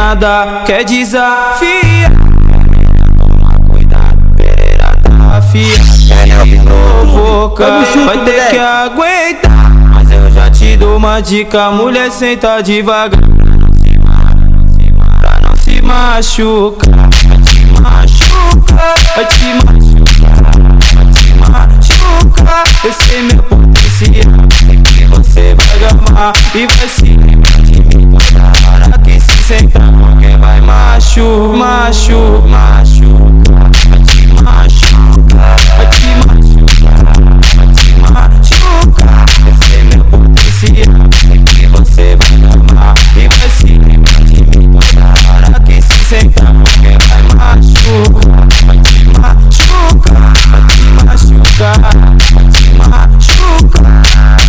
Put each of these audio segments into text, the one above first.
nada, quer desafiar. Cuidado, Pereira tá afiado. Se provoca, vai ter que aguentar. Mas eu já te dou uma dica, mulher, senta devagar. Pra não se machucar. Vai te machucar, vai te machucar. Esse é meu potencial, que você vai gamar e vai se lembrar de mim toda hora que se sentar, porque vai machucar, vai te machucar, vai te machucar, vai te machucar. Esse é meu potencial, que você vai gamar e vai se lembrar de mim toda hora que se sentar, porque vai machucar, vai te machucar, vai te machucar, vai te machucar.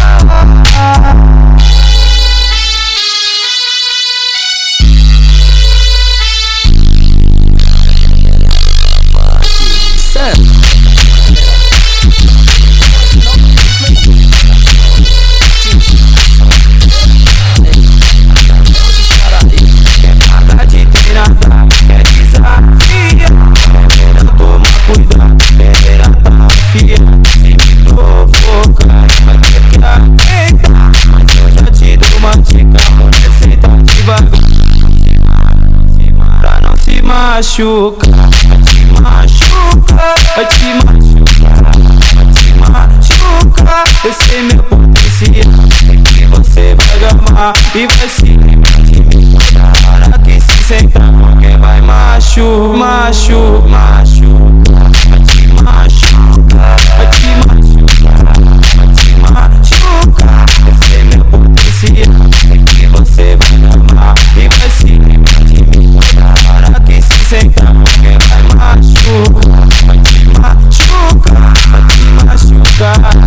Machucar, vai te machucar, vai te machucar, vai te machucar. Esse é meu potencial, que você vai gamar e vai se lembrar de mim toda hora que se sentar, porque vai machucar, vai te machucar, vai te machucar, vai te machucar. Esse é meu potencial, que você vai gamar e vai se lembrar de mim toda hora que se sentar, porque vai machucar, vai te machucar, vai te machucar.